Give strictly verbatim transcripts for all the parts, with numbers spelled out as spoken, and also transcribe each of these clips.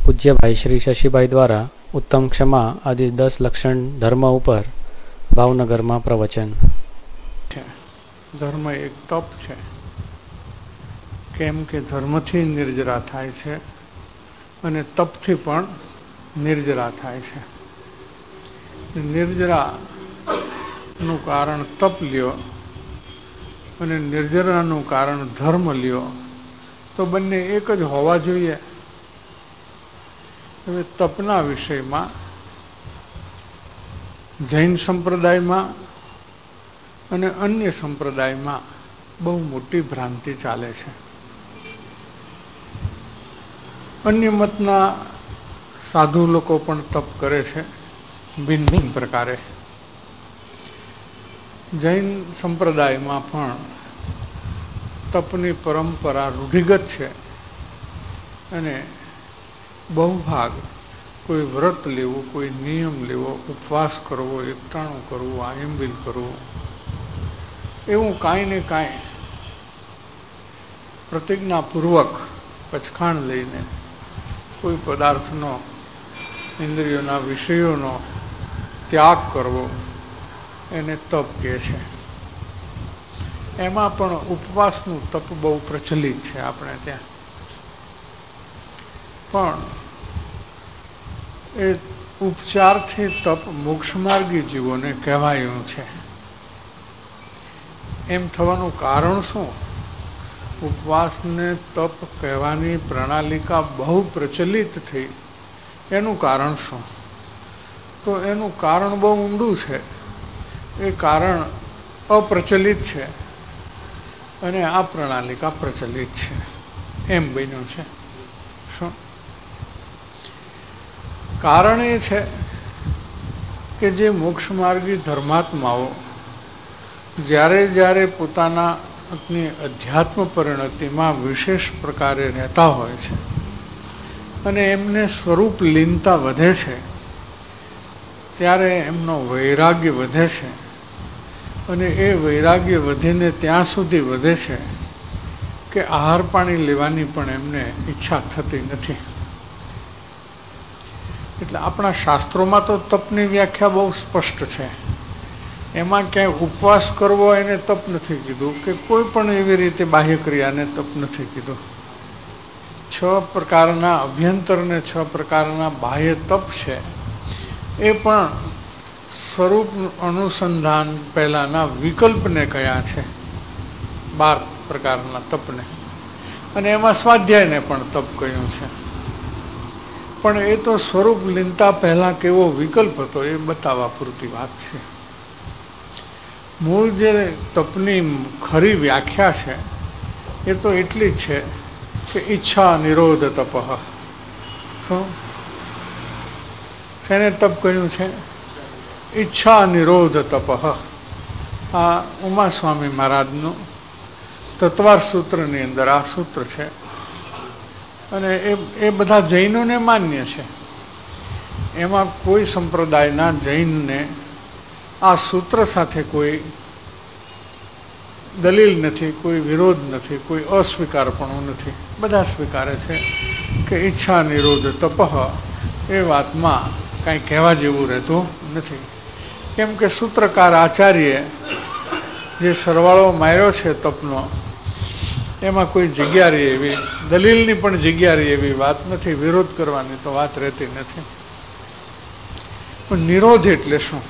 પૂજ્ય ભાઈ શ્રી શશીભાઈ દ્વારા ઉત્તમ ક્ષમા આદિ દસ લક્ષણ ધર્મ ઉપર ભાવનગરમાં પ્રવચન. ધર્મ એક તપ છે, કેમ કે ધર્મથી નિર્જરા થાય છે અને તપથી પણ નિર્જરા થાય છે. નિર્જરાનું કારણ તપ લ્યો અને નિર્જરાનું કારણ ધર્મ લ્યો તો બંને એક જ હોવા જોઈએ. હવે તપના વિષયમાં જૈન સંપ્રદાયમાં અને અન્ય સંપ્રદાયમાં બહુ મોટી ભ્રાંતિ ચાલે છે. અન્ય મતના સાધુ લોકો પણ તપ કરે છે ભિન્ન ભિન્ન પ્રકારે. જૈન સંપ્રદાયમાં પણ તપની પરંપરા રૂઢિગત છે અને બહુ ભાગ કોઈ વ્રત લેવું, કોઈ નિયમ લેવો, ઉપવાસ કરવો, એકટાણું કરવું, આયંબિલ કરવું, એવું કાંઈ ને કાંઈ પ્રતિજ્ઞાપૂર્વક પચખાણ લઈને કોઈ પદાર્થનો, ઇન્દ્રિયોના વિષયોનો ત્યાગ કરવો એને તપ કહે છે. એમાં પણ ઉપવાસનું તપ બહુ પ્રચલિત છે આપણે ત્યાં. પણ એ ઉપચારથી તપ મોક્ષમાર્ગી જીવોને કહેવાયું છે. એમ થવાનું કારણ શું? ઉપવાસને તપ કહેવાની પ્રણાલિકા બહુ પ્રચલિત થઈ, એનું કારણ શું? તો એનું કારણ બહુ ઊંડું છે. એ કારણ અપ્રચલિત છે અને આ પ્રણાલિકા પ્રચલિત છે. એમ બન્યું છે. શું કારણ? એ છે કે જે મોક્ષમાર્ગી ધર્માત્માઓ જ્યારે જ્યારે પોતાના અધ્યાત્મ પરિણતિમાં વિશેષ પ્રકારે રહેતા હોય છે અને એમને સ્વરૂપ લીનતા વધે છે, ત્યારે એમનો વૈરાગ્ય વધે છે અને એ વૈરાગ્ય વધીને ત્યાં સુધી વધે છે કે આહાર પાણી લેવાની પણ એમને ઈચ્છા થતી નથી. એટલે આપણા શાસ્ત્રોમાં તો તપની વ્યાખ્યા બહુ સ્પષ્ટ છે. એમાં ક્યાંય ઉપવાસ કરવો એને તપ નથી કીધું કે કોઈ પણ એવી રીતે બાહ્ય ક્રિયાને તપ નથી કીધું. છ પ્રકારના અભ્યંતરને છ પ્રકારના બાહ્ય તપ છે. એ પણ સ્વરૂપ અનુસંધાન પહેલાના વિકલ્પને કયા છે, બાર પ્રકારના તપને, અને એમાં સ્વાધ્યાયને પણ તપ કહ્યું છે. પણ એ તો સ્વરૂપ લીનતા પહેલા કેવો વિકલ્પ હતો એ બતાવવા પૂરતી વાત છે. મૂળ જે તપની ખરી વ્યાખ્યા છે એ તો એટલી જ છે કે ઈચ્છા નિરોધ તપ. શું શેને તપ કહ્યું છે? ઈચ્છા નિરોધ તપ. આ ઉમાસ્વામી મહારાજનું તત્વાર સૂત્રની અંદર આ સૂત્ર છે અને એ એ બધા જૈનોને માન્ય છે. એમાં કોઈ સંપ્રદાયના જૈનને આ સૂત્ર સાથે કોઈ દલીલ નથી, કોઈ વિરોધ નથી, કોઈ અસ્વીકારપણું નથી. બધા સ્વીકારે છે કે ઈચ્છા નિરોધ તપ એ વાતમાં કાંઈ કહેવા જેવું રહેતું નથી. કેમ કે સૂત્રકાર આચાર્ય જે સરવાળો માર્યો છે તપનો, એમાં કોઈ જગ્યા રહી એવી, દલીલની પણ જગ્યા રહી એવી વાત નથી. વિરોધ કરવાની તો વાત રહેતી નથી. પણ નિરોધ એટલે શું?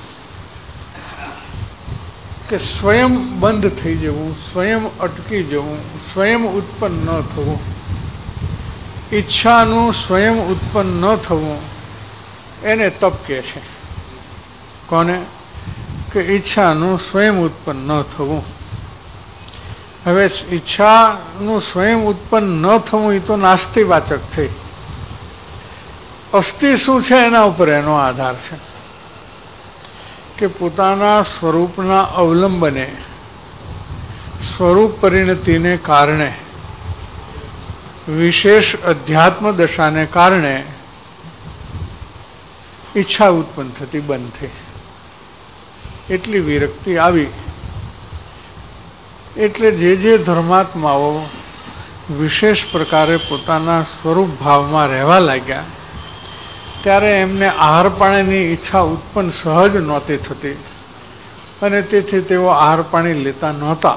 કે સ્વયં બંધ થઈ જવું, સ્વયં અટકી જવું, સ્વયં ઉત્પન્ન ન થવું, ઈચ્છાનું સ્વયં ઉત્પન્ન ન થવું, એને તપ કહે છે. કોને? કે ઈચ્છાનું સ્વયં ઉત્પન્ન ન થવું. હવે ઈચ્છાનું સ્વયં ઉત્પન્ન ન થવું એ તો નાસ્તિવાચક થઈ. અસ્થિ શું છે એના ઉપર એનો આધાર છે કે પોતાના સ્વરૂપના અવલંબને, સ્વરૂપ પરિણતિને કારણે, વિશેષ અધ્યાત્મ દશાને કારણે ઈચ્છા ઉત્પન્ન થતી બંધ થઈ. એટલી વિરક્તિ આવી. એટલે જે જે ધર્માત્માઓ વિશેષ પ્રકારે પોતાના સ્વરૂપ ભાવમાં રહેવા લાગ્યા ત્યારે એમને આહાર પાણીની ઈચ્છા ઉત્પન્ન સહજ નહોતી થતી અને તેથી તેઓ આહાર પાણી લેતા નહોતા.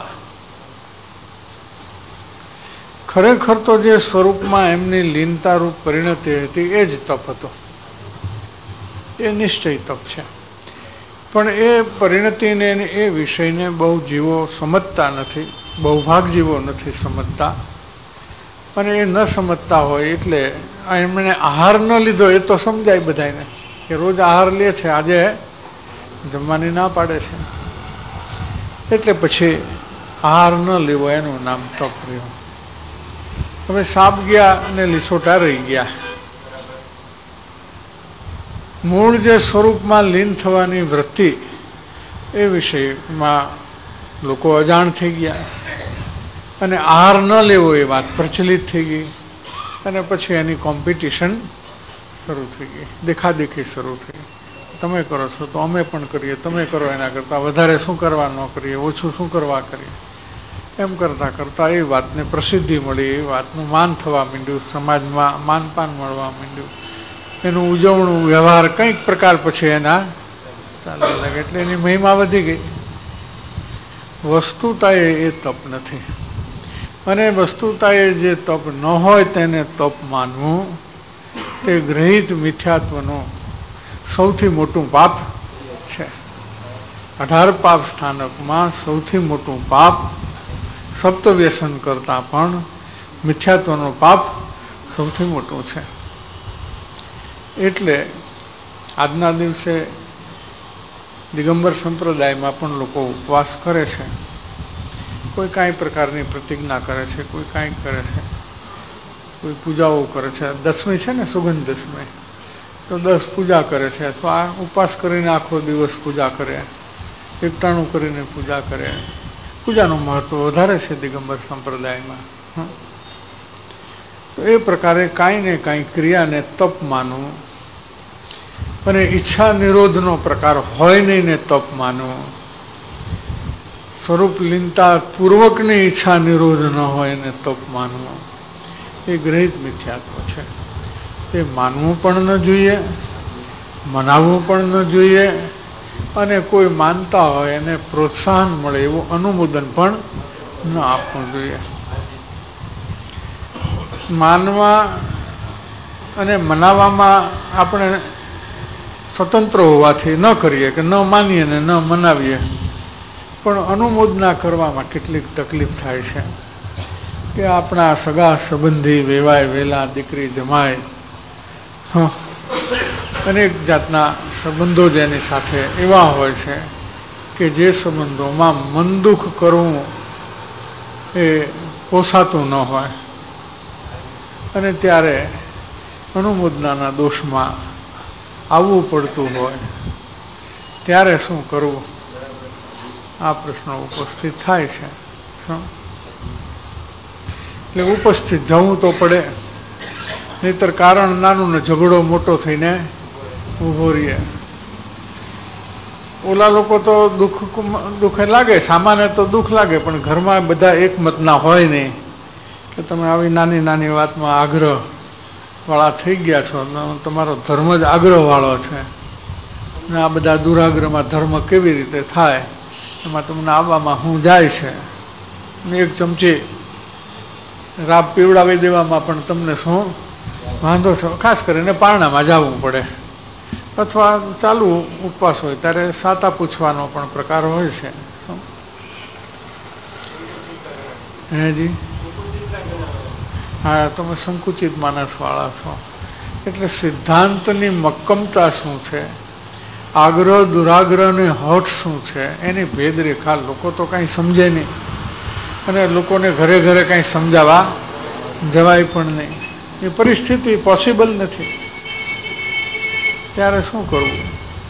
ખરેખર તો જે સ્વરૂપમાં એમની લીનતારૂપ પરિણતિ હતી એ જ તપ હતો. એ નિશ્ચય તપ છે. પણ એ પરિણતિને એ વિષયને બહુ જીવો સમજતા નથી, બહુ ભાગ જીવો નથી સમજતા. અને એ ન સમજતા હોય એટલે એમણે આહાર ન લીધો એ તો સમજાય બધાને કે રોજ આહાર લે છે, આજે જમવાની ના પાડે છે, એટલે પછી આહાર ન લેવો એનું નામ તપ રહ્યું. હવે સાપ ગયા અને લીસોટા રહી ગયા. મૂળ જે સ્વરૂપમાં લીન થવાની વૃત્તિ એ વિષયમાં લોકો અજાણ થઈ ગયા અને આહાર ન લેવો એ વાત પ્રચલિત થઈ ગઈ અને પછી એની કોમ્પિટિશન શરૂ થઈ ગઈ, દેખાદેખી શરૂ થઈ. તમે કરો છો તો અમે પણ કરીએ, તમે કરો એના કરતાં વધારે શું કરવા ન કરીએ, ઓછું શું કરવા કરીએ, એમ કરતાં કરતાં એ વાતને પ્રસિદ્ધિ મળી, એ વાતનું માન થવા માંડ્યું, સમાજમાં માનપાન મળવા માંડ્યું, એનું ઉજવણું વ્યવહાર કંઈક પ્રકાર પછી એના ચાલવા લાગે એટલે એની મહિમા વધી ગઈ. વસ્તુતા એ તપ નથી અને વસ્તુતા એ જે તપ ન હોય તેને તપ માનવું તે ગ્રહિત મિથ્યાત્વનું સૌથી મોટું પાપ છે. અઢાર પાપ સ્થાનકમાં સૌથી મોટું પાપ સપ્તવ્યસન કરતાં પણ મિથ્યાત્વનું પાપ સૌથી મોટું છે. એટલે આજના દિવસે દિગંબર સંપ્રદાયમાં પણ લોકો ઉપવાસ કરે છે, કોઈ કાંઈ પ્રકારની પ્રતિજ્ઞા કરે છે, કોઈ કાંઈ કરે છે, કોઈ પૂજાઓ કરે છે. દસમી છે ને સુગંધ દસમી, તો દસ પૂજા કરે છે અથવા ઉપવાસ કરીને આખો દિવસ પૂજા કરે, એકટાણું કરીને પૂજા કરે. પૂજાનું મહત્વ વધારે છે દિગંબર સંપ્રદાયમાં. તો એ પ્રકારે કાંઈ ને કાંઈ ક્રિયાને તપ માનવું અને ઈચ્છા નિરોધનો પ્રકાર હોય નહીં ને તપ માનવું, સ્વરૂપ લીનતા પૂર્વકની ઈચ્છા નિરોધ ન હોય ને તપ માનવું, એ ગ્રહિત મિથ્યાત્વ છે. તે માનવું પણ ન જોઈએ, મનાવવું પણ ન જોઈએ અને કોઈ માનતા હોય એને પ્રોત્સાહન મળે એવું અનુમોદન પણ ન આપવું જોઈએ. માનવા અને મનાવવામાં આપણે સ્વતંત્ર હોવાથી ન કરીએ કે ન માનીએ ને ન મનાવીએ, પણ અનુમોદના કરવામાં કેટલીક તકલીફ થાય છે કે આપણા સગા સંબંધી વેવાય વેલા દીકરી જમાય અનેક જાતના સંબંધો જેની સાથે એવા હોય છે કે જે સંબંધોમાં મન દુઃખ કરવું એ પોસાતું ન હોય અને ત્યારે અનુમોદનાના દોષમાં આવવું પડતું હોય, ત્યારે શું કરવું આ પ્રશ્નો ઉપસ્થિત થાય છે. એટલે ઉપસ્થિત જવું તો પડે, નહીતર કારણ નાનું ને ઝઘડો મોટો થઈને ઊભો રહીએ. ઓલા લોકો તો દુઃખ દુઃખે લાગે, સામાન્ય તો દુઃખ લાગે, પણ ઘરમાં બધા એકમતના હોય નહીં કે તમે આવી નાની નાની વાતમાં આગ્રહ વાળા થઈ ગયા છો, તમારો ધર્મ જ આગ્રહ વાળો છે ને આ બધા દુરાગ્રહમાં ધર્મ કેવી રીતે થાય, એમાં તમને આવવામાં શું જાય છે, એક ચમચી રાબ પીવડાવી દેવામાં પણ તમને શું વાંધો છે. ખાસ કરીને પારણામાં જવું પડે અથવા ચાલુ ઉપવાસ હોય ત્યારે સાતા પૂછવાનો પણ પ્રકાર હોય છે. હેજી હા, તમે સંકુચિત માનસવાળા છો. એટલે સિદ્ધાંતની મક્કમતા શું છે, આગ્રહ દુરાગ્રહ ને હઠ શું છે, એની ભેદરેખા લોકો તો કાંઈ સમજે નહીં અને લોકોને ઘરે ઘરે કાંઈ સમજાવવા જવાય પણ નહીં. એ પરિસ્થિતિ પોસિબલ નથી. ત્યારે શું કરવું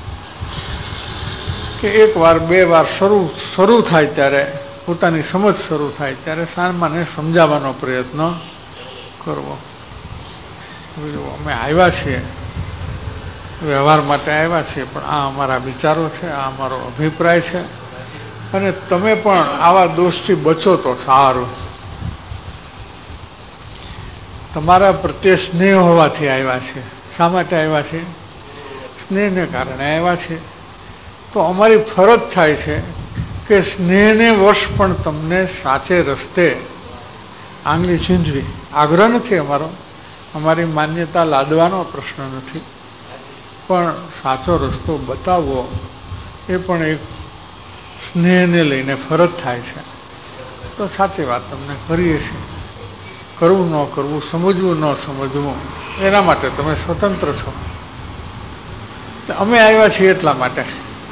કે એક વાર બે વાર શરૂ શરૂ થાય ત્યારે પોતાની સમજ શરૂ થાય ત્યારે સામાને સમજાવવાનો પ્રયત્ન કરવો. અમે આવ્યા છીએ, વ્યવહાર માટે આવ્યા છીએ, પણ આ અમારા વિચારો છે, આ અમારો અભિપ્રાય છે અને તમે પણ આવા દોષથી બચો તો સારું. તમારા પ્રત્યે સ્નેહ હોવાથી આવ્યા છે, શા માટે આવ્યા છે? સ્નેહને કારણે આવ્યા છે. તો અમારી ફરજ થાય છે કે સ્નેહને વશ પણ તમને સાચે રસ્તે આંગળી ચીંધવી. આગ્રહ નથી અમારો, અમારી માન્યતા લાદવાનો પ્રશ્ન નથી, પણ સાચો રસ્તો બતાવવો એ પણ એક સ્નેહને લઈને ફરજ થાય છે. તો સાચી વાત તમને કરીએ છીએ. કરવું ન કરવું, સમજવું ન સમજવું, એના માટે તમે સ્વતંત્ર છો. અમે આવ્યા છીએ એટલા માટે,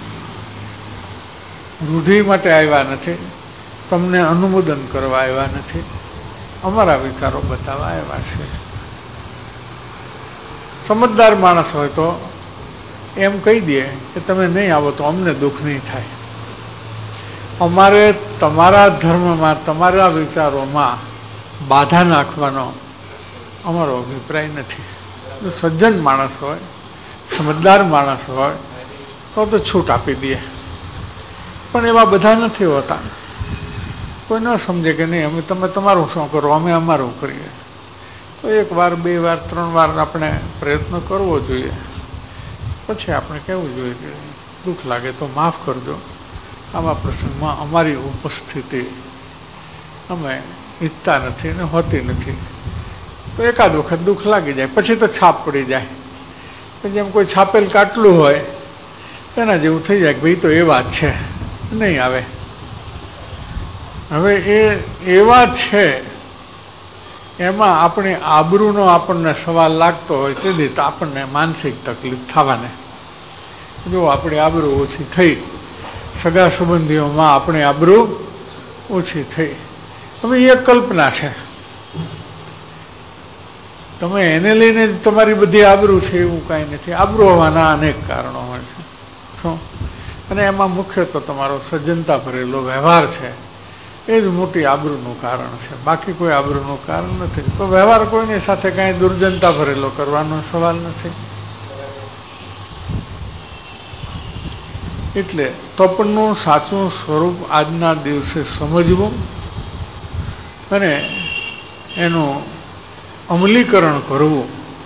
રૂઢિ માટે આવ્યા નથી, તમને અનુમોદન કરવા આવ્યા નથી, અમારા વિચારો બતાવવા આવ્યા છે. સમજદાર માણસ હોય તો એમ કહી દે કે તમે નહીં આવો તો અમને દુઃખ નહીં થાય. અમારે તમારા ધર્મમાં, તમારા વિચારોમાં બાધા નાખવાનો અમારો અભિપ્રાય નથી. જો સજ્જન માણસ હોય, સમજદાર માણસ હોય તો તો છૂટ આપી દે, પણ એવા બધા નથી હોતા. કોઈ ન સમજે કે નહીં અમે તમે તમારું શું કરો, અમે અમારું કરીએ. તો એક વાર, બે વાર, ત્રણ વાર આપણે પ્રયત્ન કરવો જોઈએ. પછી આપણે કહેવું જોઈએ કે દુઃખ લાગે તો માફ કરજો, આવા પ્રસંગમાં અમારી ઉપસ્થિતિ અમે ઈચ્છતા નથી ને હોતી નથી. તો એકાદ વખત દુઃખ લાગી જાય, પછી તો છાપ પડી જાય. જેમ કોઈ છાપેલ કાટલું હોય એના જેવું થઈ જાય કે ભાઈ તો એ વાત છે, નહીં આવે. હવે એ એવા છે એમાં આપણી આબરૂનો આપણને સવાલ લાગતો હોય તેથી તો આપણને માનસિક તકલીફ થવાને. જો આપણી આબરૂ ઓછી થઈ, સગા સંબંધીઓમાં આપણી આબરૂ ઓછી થઈ, હવે એ કલ્પના છે. તમે એને લઈને તમારી બધી આબરૂ છે એવું કાંઈ નથી. આબરૂ હોવાના અનેક કારણો હોય છે. શું? અને એમાં મુખ્ય તો તમારો સજ્જનતા ભરેલો વ્યવહાર છે, એ જ મોટી આબરૂનું કારણ છે, બાકી કોઈ આબરૂનું કારણ નથી. તો વ્યવહાર કોઈની સાથે કાંઈ દુર્જનતા ભરેલો કરવાનો સવાલ નથી. એટલે તપનું સાચું સ્વરૂપ આજના દિવસે સમજવું અને એનું અમલીકરણ કરવું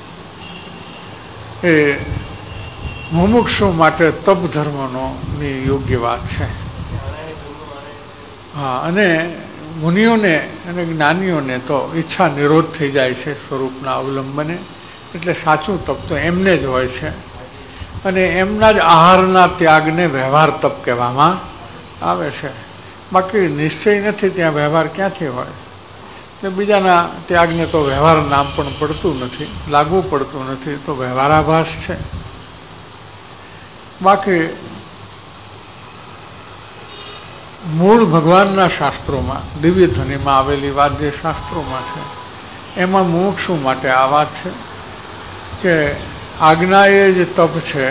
એ મુમુક્ષુ માટે તપ ધર્મનો ની યોગ્ય વાત છે. હા, અને મુનિઓને અને જ્ઞાનીઓને તો ઈચ્છા નિરોધ થઈ જાય છે સ્વરૂપના અવલંબને. એટલે સાચું તપ તો એમને જ હોય છે, અને એમના જ આહારના ત્યાગને વ્યવહાર તપ કહેવામાં આવે છે. બાકી નિશ્ચય નથી ત્યાં વ્યવહાર ક્યાંથી હોય? એટલે બીજાના ત્યાગને તો વ્યવહાર નામ પણ પડતું નથી, લાગુ પડતું નથી, તો વ્યવહારાભાસ છે. બાકી મૂળ ભગવાનના શાસ્ત્રોમાં, દિવ્ય ધ્વનિમાં આવેલી વાત જે શાસ્ત્રોમાં છે એમાં મોક્ષ માટે આ વાત છે કે આજ્ઞા એ જ તપ છે,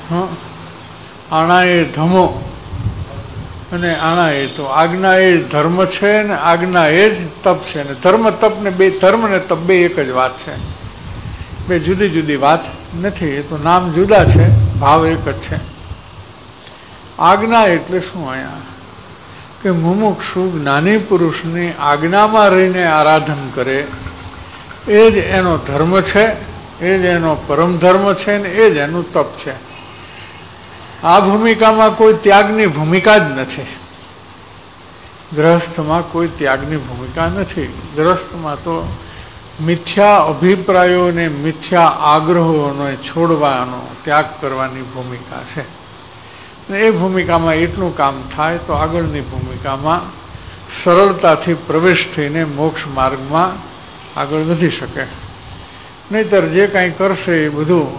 આણા એ ધમો, અને આણા એ તો આજ્ઞા એ ધર્મ છે ને આજ્ઞા એ જ તપ છે. ને ધર્મ તપ ને બે, ધર્મ ને તપ બે એક જ વાત છે, બે જુદી જુદી વાત નથી. એ તો નામ જુદા છે, ભાવ એક જ છે. આજ્ઞા એટલે શું? અહીંયા કે મુમુક્ષુ જ્ઞાની પુરુષની આજ્ઞામાં રહીને આરાધન કરે એ જ એનો ધર્મ છે, એ જ એનો પરમ ધર્મ છે, ને એ જ એનું તપ છે. આ ભૂમિકામાં કોઈ ત્યાગની ભૂમિકા જ નથી. ગ્રહસ્થમાં કોઈ ત્યાગની ભૂમિકા નથી. ગ્રહસ્થમાં તો મિથ્યા અભિપ્રાયો ને મિથ્યા આગ્રહોનો છોડવાનો, ત્યાગ કરવાની ભૂમિકા છે. એ ભૂમિકામાં એટલું કામ થાય તો આગળની ભૂમિકામાં સરળતાથી પ્રવેશ થઈને મોક્ષ માર્ગમાં આગળ વધી શકે. નહીતર જે કાંઈ કરશે એ બધું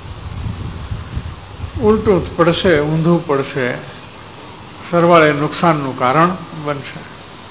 ઉલટું પડશે, ઊંધું પડશે, સરવાળે નુકસાનનું કારણ બનશે.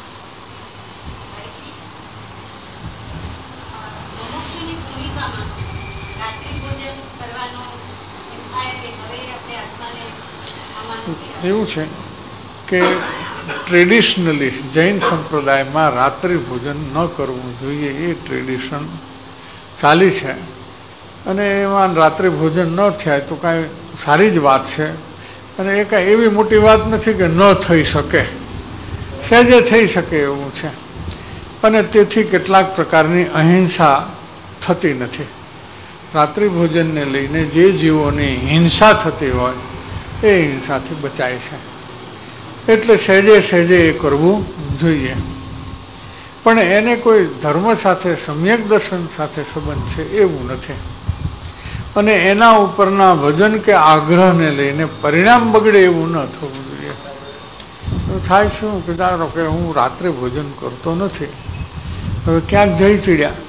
એવું છે કે ટ્રેડિશનલી જૈન સંપ્રદાયમાં રાત્રિ ભોજન ન કરવું જોઈએ, એ ટ્રેડિશન ચાલી છે. અને એમાં રાત્રિ ભોજન ન થાય તો કાંઈ સારી જ વાત છે, અને એ કાંઈ એવી મોટી વાત નથી કે ન થઈ શકે, સહેજે થઈ શકે એવું છે. અને તેથી કેટલાક પ્રકારની અહિંસા થતી નથી. રાત્રિ ભોજનને લઈને જે જીવોની હિંસા થતી હોય એ હિંસાથી બચાય છે. એટલે સહેજે સહેજે એ કરવું જોઈએ. પણ એને કોઈ ધર્મ સાથે સમ્યક દર્શન સાથે સંબંધ છે એવું નથી. અને એના ઉપરના વજન કે આગ્રહને લઈને પરિણામ બગડે એવું ન થવું જોઈએ. થાય શું કે ધારો કે હું રાત્રે ભોજન કરતો નથી, હવે ક્યાંક જઈ ચીડ્યા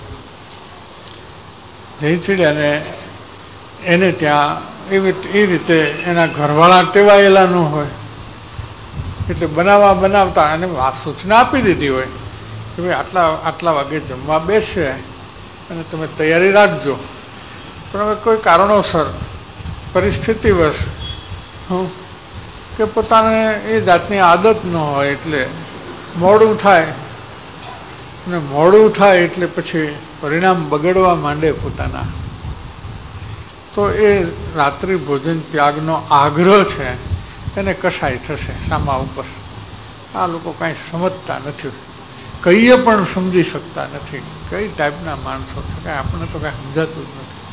જઈ ચીડ્યા ને એને ત્યાં એવી એ રીતે એના ઘરવાળા ટેવાયેલા ન હોય એટલે બનાવવા બનાવતા અને સૂચના આપી દીધી હોય કે ભાઈ આટલા આટલા વાગે જમવા બેસશે અને તમે તૈયારી રાખજો. પણ હવે કોઈ કારણોસર પરિસ્થિતિવશ હું કે પોતાને એ જાતની આદત ન હોય એટલે મોડું થાય અને મોડું થાય એટલે પછી પરિણામ બગડવા માંડે પોતાના. તો એ રાત્રિ ભોજન ત્યાગનો આગ્રહ છે એને કશાય થશે સામા ઉપર. આ લોકો કાંઈ સમજતા નથી, કહીએ પણ સમજી શકતા નથી. કઈ ટાઈપના માણસો છે કાંઈ આપણને તો કાંઈ સમજાતું જ નથી.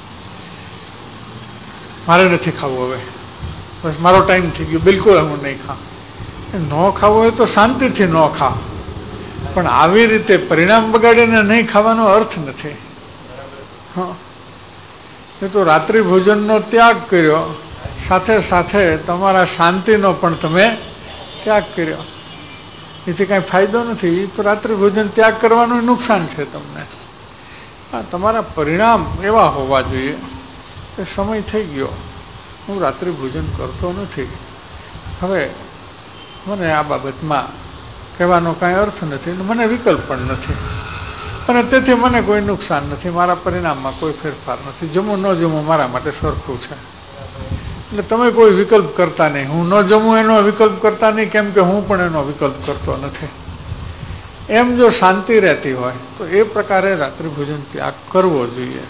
મારે નથી ખાવું, હવે બસ મારો ટાઈમ થઈ ગયો, બિલકુલ હું નહીં ખાઉં. ન ખાવું હોય તો શાંતિથી ન ખા, પણ આવી રીતે પરિણામ બગાડીને નહીં ખાવાનો અર્થ નથી. હા, એ તો રાત્રિ ભોજનનો ત્યાગ કર્યો, સાથે સાથે તમારા શાંતિનો પણ તમે ત્યાગ કર્યો. એથી કાંઈ ફાયદો નથી. એ તો રાત્રિ ભોજન ત્યાગ કરવાનું નુકસાન છે તમને. હા, તમારા પરિણામ એવા હોવા જોઈએ કે સમય થઈ ગયો, હું રાત્રિ ભોજન કરતો નથી, હવે મને આ બાબતમાં કહેવાનો કાંઈ અર્થ નથી, મને વિકલ્પ પણ નથી, અને તેથી મને કોઈ નુકસાન નથી, મારા પરિણામમાં કોઈ ફેરફાર નથી. જમવું ન જમવું મારા માટે સરખું છે. એટલે તમે કોઈ વિકલ્પ કરતા નહીં. હું ન જમું એનો વિકલ્પ કરતા નહીં, કેમ કે હું પણ એનો વિકલ્પ કરતો નથી. એમ જો શાંતિ રહેતી હોય તો એ પ્રકારે રાત્રિ ભોજન ત્યાગ કરવો જોઈએ.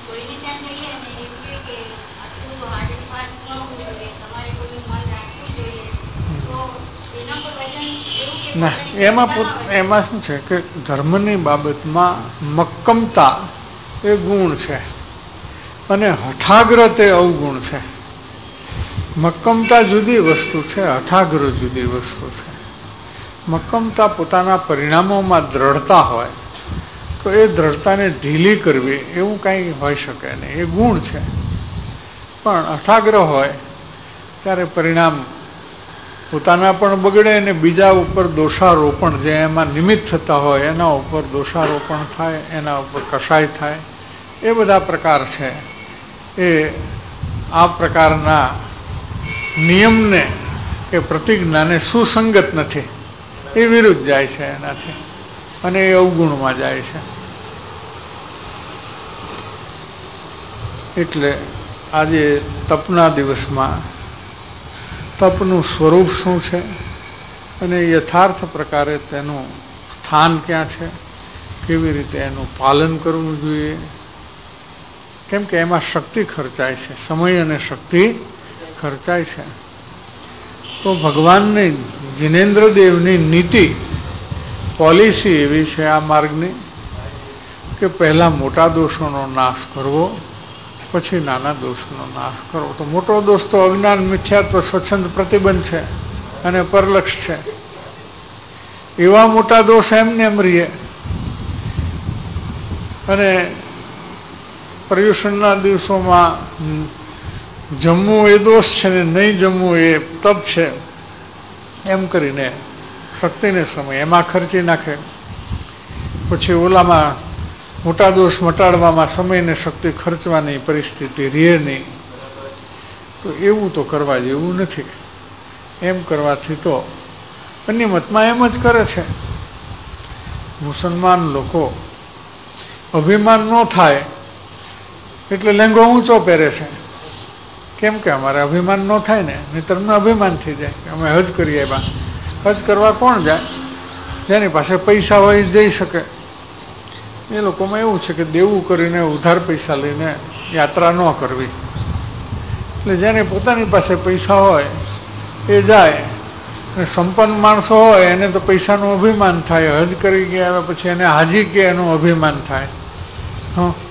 ના, એમાં એમાં શું છે કે ધર્મની બાબતમાં મક્કમતા એ ગુણ છે અને હઠાગ્રહ તે અવગુણ છે. મક્કમતા જુદી વસ્તુ છે, હઠાગ્રહ જુદી વસ્તુ છે. મક્કમતા પોતાના પરિણામોમાં દ્રઢતા હોય તો એ દ્રઢતાને ઢીલી કરવી એવું કાંઈ હોઈ શકે નહીં, એ ગુણ છે. પણ હઠાગ્રહ હોય ત્યારે પરિણામ પોતાના પણ બગડે અને બીજા ઉપર દોષારોપણ, જે એમાં નિમિત્ત થતા હોય એના ઉપર દોષારોપણ થાય, એના ઉપર કસાય થાય. એ બધા પ્રકાર છે એ આ પ્રકારના નિયમને કે પ્રતિજ્ઞાને સુસંગત નથી, એ વિરુદ્ધ જાય છે એનાથી, અને એ અવગુણમાં જાય છે. એટલે આજે તપના દિવસમાં તપનું સ્વરૂપ શું છે અને યથાર્થ પ્રકારે તેનું સ્થાન ક્યાં છે, કેવી રીતે એનું પાલન કરવું જોઈએ, કેમ કે એમાં શક્તિ ખર્ચાય છે, સમય અને શક્તિ ખર્ચાય છે. તો ભગવાનની જિનેન્દ્રદેવની નીતિ પોલિસી એવી છે આ માર્ગની કે પહેલાં મોટા દોષોનો નાશ કરવો, પછી નાના દોષનો નાશ કરવો. તો મોટો દોષ તો અજ્ઞાન, મિથ્યાત્વ, સ્વચ્છંદ પ્રતિબંધ છે અને પરલક્ષ છે. એવા મોટા દોષ એમને એમ રહીએ. અને પર્યુષણના દિવસોમાં જમવું એ દોષ છે ને નહીં જમવું એ તપ છે, એમ કરીને શક્તિને સમય એમાં ખર્ચી નાખે. પછી ઓલામાં મોટા દોષ મટાડવામાં સમયને શક્તિ ખર્ચવાની પરિસ્થિતિ રહે નહીં. તો એવું તો કરવા જેવું નથી. એમ કરવાથી તો અન્ય મતમાં એમ જ કરે છે. મુસલમાન લોકો અભિમાન ન થાય એટલે લેંગો ઊંચો પહેરે છે. કેમ કે અમારે અભિમાન ન થાય ને, નહીંતર અમને અભિમાન થઈ જાય કે અમે હજ કરીએ. એમાં હજ કરવા કોણ જાય? જેની પાસે પૈસા હોય જઈ શકે. એ લોકોમાં એવું છે કે દેવું કરીને ઉધાર પૈસા લઈને યાત્રા ન કરવી. એટલે જેને પોતાની પાસે પૈસા હોય એ જાય. અને સંપન્ન માણસો હોય એને તો પૈસાનું અભિમાન થાય. હજ કરી ગયા પછી એને હાજી કે એનું અભિમાન થાય. હં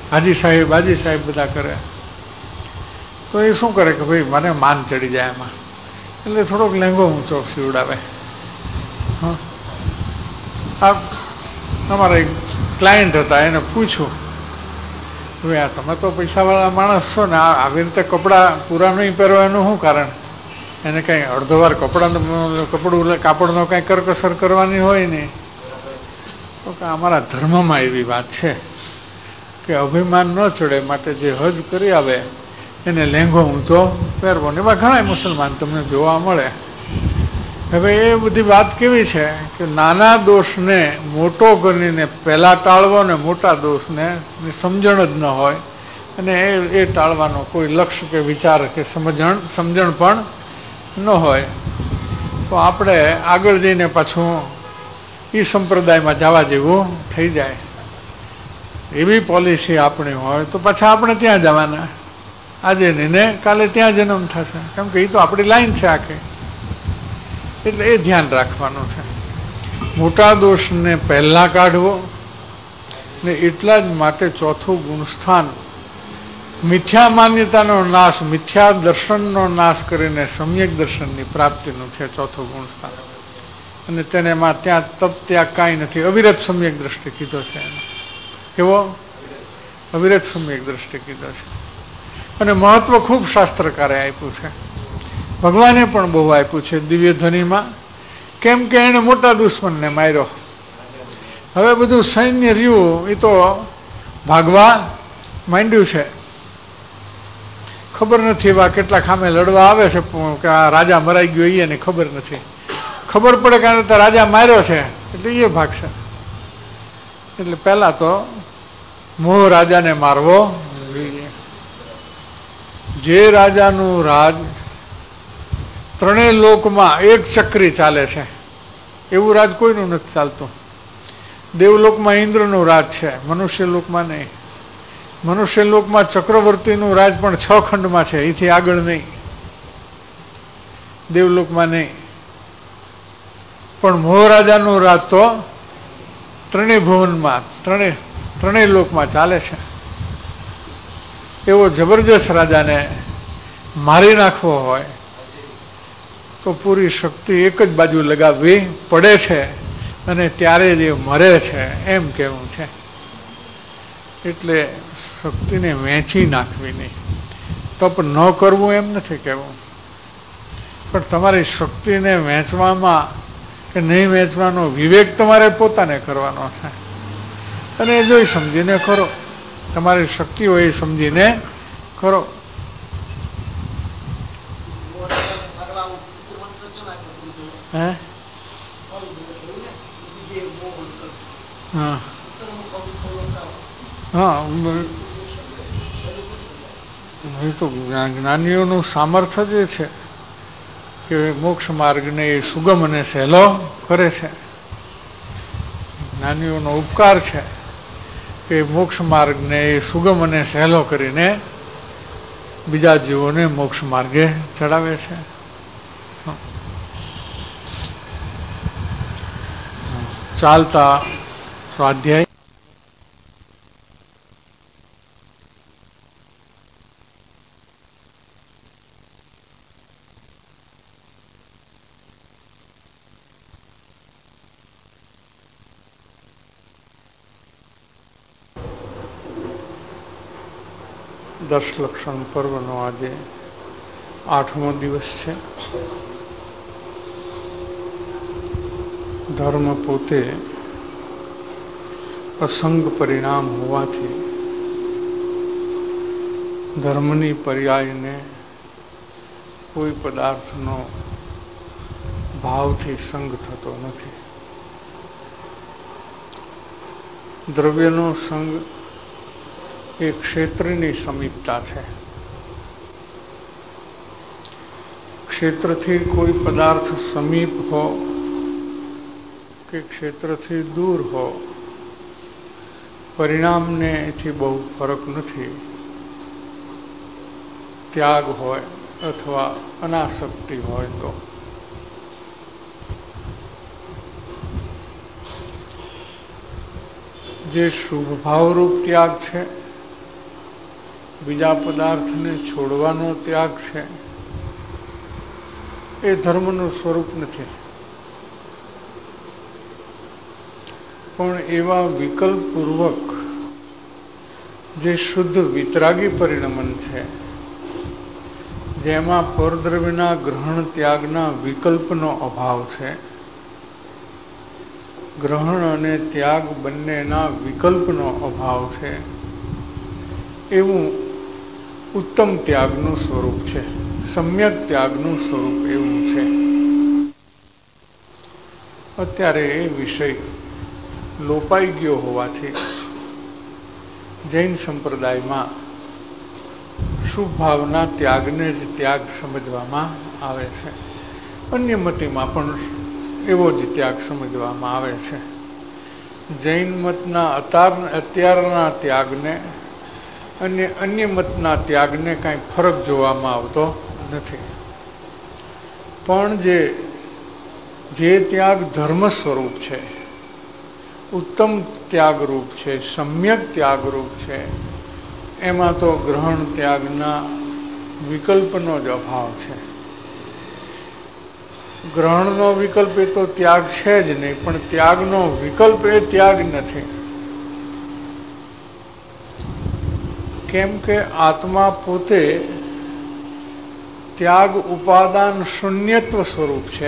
હાજી સાહેબ હાજી સાહેબ બધા કરે. તો એ શું કરે કે ભાઈ મને માન ચડી જાય એમાં, એટલે થોડોક લેંગો ઊંચો સીવડાવે. હા, આ અમારા એક ક્લાયન્ટ હતા, એને પૂછ્યું, હવે આ તમે તો પૈસાવાળા માણસ છો ને, આવી રીતે કપડાં પૂરા નહીં પહેરવા એનું શું કારણ? એને કંઈ અડધો વાર કપડાનું કપડું કાપડનો કંઈ કરકસર કરવાની હોય નહીં. તો કે અમારા ધર્મમાં એવી વાત છે કે અભિમાન ન ચડે માટે જે હજ કરી આવે એને લેંઘો ઊંચો પહેરવો. ને એમાં ઘણા મુસલમાન તમને જોવા મળે. હવે એ બધી વાત કેવી છે કે નાના દોષને મોટો કરીને પહેલાં ટાળવો ને મોટા દોષને સમજણ જ ન હોય અને એ એ ટાળવાનો કોઈ લક્ષ્ય કે વિચાર કે સમજણ સમજણ પણ ન હોય, તો આપણે આગળ જઈને પાછું એ સંપ્રદાયમાં જવા જેવું થઈ જાય. એવી પોલિસી આપણી હોય તો પાછા આપણે ત્યાં જવાના, આજે ને કાલે ત્યાં જન્મ થશે, કેમ કે એ તો આપણી લાઈન છે આખી. એટલે એ ધ્યાન રાખવાનું છે. મોટા દોષને પહેલા કાઢવો ને એટલા જ માટે ચોથું ગુણસ્થાન મિથ્યા માન્યતાનો નાશ, મિથ્યા દર્શનનો નાશ કરીને સમ્યક દર્શનની પ્રાપ્તિનું છે ચોથું ગુણસ્થાન. અને તેને એમાં ત્યાં તપ ત્યાં કાંઈ નથી, અવિરત સમ્યક દ્રષ્ટિ કીધો છે એને. કેવો? અવિરત સમ્યક દ્રષ્ટિ કીધો છે. અને મહત્વ ખૂબ શાસ્ત્રકારે આપ્યું છે, ભગવાને પણ બહુ આપ્યું છે દિવ્ય ધ્વનિમાં. કેમ કે એને મોટા દુશ્મનને માર્યો. હવે બધું સૈન્ય રહ્યું એ તો ભાગવા માંડ્યું છે. ખબર નથી એવા કેટલા ખામે લડવા આવે છે કે આ રાજા મરાઈ ગયો એ એને ખબર નથી. ખબર પડે કે તો રાજા માર્યો છે એટલે એ ભાગશે. એટલે પહેલા તો મોહ રાજાને મારવો જોઈએ. જે રાજાનું રાજ ત્રણેય લોકમાં એક ચક્રી ચાલે છે એવું રાજ કોઈનું નથી ચાલતું. દેવલોકમાં ઇન્દ્રનું રાજ છે, મનુષ્ય લોકમાં નહીં. મનુષ્ય લોકમાં ચક્રવર્તીનું રાજ પણ છ ખંડમાં છે, એથી આગળ નહીં. દેવલોકમાં નહીં. પણ મોહરાજાનું રાજ તો ત્રણેય ભુવનમાં ત્રણેય ત્રણેય લોકમાં ચાલે છે. એવો જબરજસ્ત રાજાને મારી નાખવો હોય તો પૂરી શક્તિ એક જ બાજુ લગાવવી પડે છે, અને ત્યારે જે મરે છે એમ કહેવું છે. એટલે શક્તિને વહેંચી નાખવી નહીં. તપ ન કરવું એમ નથી કહેવું, પણ તમારી શક્તિને વહેંચવામાં કે નહીં વહેંચવાનો વિવેક તમારે પોતાને કરવાનો છે. અને એ જોઈ સમજીને કરો, તમારી શક્તિ હોય એ સમજીને કરો. હે હા હા એ તો જ્ઞાનીઓનું સામર્થ્ય જે છે કે મોક્ષ માર્ગને એ સુગમ અને સહેલો કરે છે. જ્ઞાનીઓનો ઉપકાર છે કે મોક્ષ માર્ગને એ સુગમ અને સહેલો કરીને બીજા જીવોને મોક્ષ માર્ગે ચડાવે છે. ચાલતા સ્વાધ્યાય દશલક્ષણ પર્વનો આજે આઠમો દિવસ છે. ધર્મ પોતે અસંગ પરિણામ હોવાથી ધર્મની પર્યાયને કોઈ પદાર્થનો ભાવથી સંગ થતો નથી. દ્રવ્યનો સંગ એ ક્ષેત્રની સમીપતા છે. ક્ષેત્રથી કોઈ પદાર્થ સમીપ હો કે ક્ષેત્રથી દૂર હો, પરિણામને એથી બહુ ફરક નથી. ત્યાગ હોય અથવા અનાસક્તિ હોય તો જે શુભ ભાવરૂપ ત્યાગ છે બીજા પદાર્થને છોડવાનો ત્યાગ છે એ ધર્મનું સ્વરૂપ નથી. પણ એવા વિકલ્પપૂર્વક જે શુદ્ધ વિતરાગી પરિણમન છે, જેમાં પરદ્રવ્યના ગ્રહણ ત્યાગના વિકલ્પનો અભાવ છે, ગ્રહણ અને ત્યાગ બંનેના વિકલ્પનો અભાવ છે, એવું ઉત્તમ ત્યાગનું સ્વરૂપ છે, સમ્યક ત્યાગનું સ્વરૂપ એવું છે. અત્યારે એ વિષય લોપાઈ ગયો હોવાથી જૈન સંપ્રદાયમાં શુભ ભાવના ત્યાગને જ ત્યાગ સમજવામાં આવે છે. અન્ય મતીમાં પણ એવો જ ત્યાગ સમજવામાં આવે છે. જૈન મતના અત્યારના ત્યાગને અને અન્ય મતના ત્યાગને કાંઈ ફરક જોવામાં આવતો નથી. પણ જે જે ત્યાગ ધર્મ સ્વરૂપ છે, ઉત્તમ ત્યાગરૂપ છે, સમ્યક ત્યાગરૂપ છે, એમાં તો ગ્રહણ ત્યાગના વિકલ્પનો જ અભાવ છે. ગ્રહણનો વિકલ્પ એ તો ત્યાગ છે જ નહીં, પણ ત્યાગનો વિકલ્પ એ ત્યાગ નથી. કેમ કે આત્મા પોતે ત્યાગ ઉપાદાન શૂન્યત્વ સ્વરૂપ છે.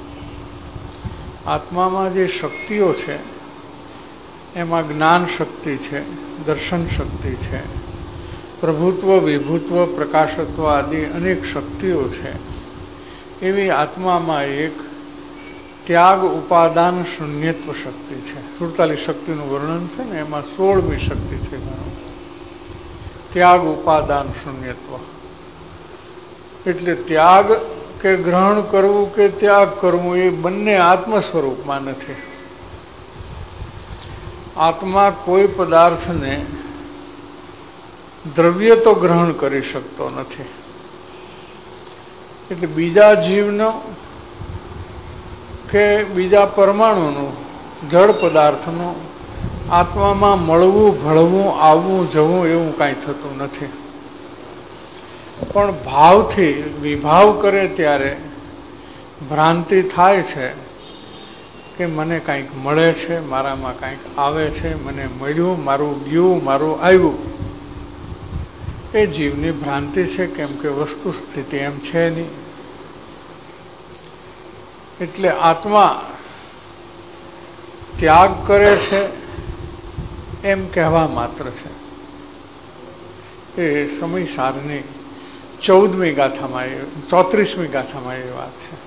આત્મામાં જે શક્તિઓ છે એમાં જ્ઞાન શક્તિ છે, દર્શન શક્તિ છે, પ્રભુત્વ, વિભુત્વ, પ્રકાશત્વ આદિ અનેક શક્તિઓ છે. એવી આત્મામાં એક ત્યાગ ઉપાદાન શૂન્યત્વ શક્તિ છે. સુડતાલીસ શક્તિનું વર્ણન છે ને, એમાં સોળમી શક્તિ છે ત્યાગ ઉપાદાન શૂન્યત્વ. એટલે ત્યાગ કે ગ્રહણ કરવું કે ત્યાગ કરવું એ બંને આત્મ સ્વરૂપમાં નથી. આત્મા કોઈ પદાર્થને દ્રવ્ય તો ગ્રહણ કરી શકતો નથી. એટલે બીજા જીવનો કે બીજા પરમાણુનું, જળ પદાર્થનું આત્મામાં મળવું, ભળવું, આવવું, જવું એવું કાંઈ થતું નથી. પણ ભાવથી વિભાવ કરે ત્યારે ભ્રાંતિ થાય છે કે મને કાંઈક મળે છે, મારામાં કાંઈક આવે છે, મને મળ્યું, મારું ગયું, મારું આવ્યું. એ જીવની ભ્રાંતિ છે, કેમ કે વસ્તુ સ્થિતિ એમ છે નહીં. એટલે આત્મા ત્યાગ કરે છે એમ કહેવા માત્ર છે. એ સમય સારની ચૌદમી ગાથામાં, ચોત્રીસમી ગાથામાં એ વાત છે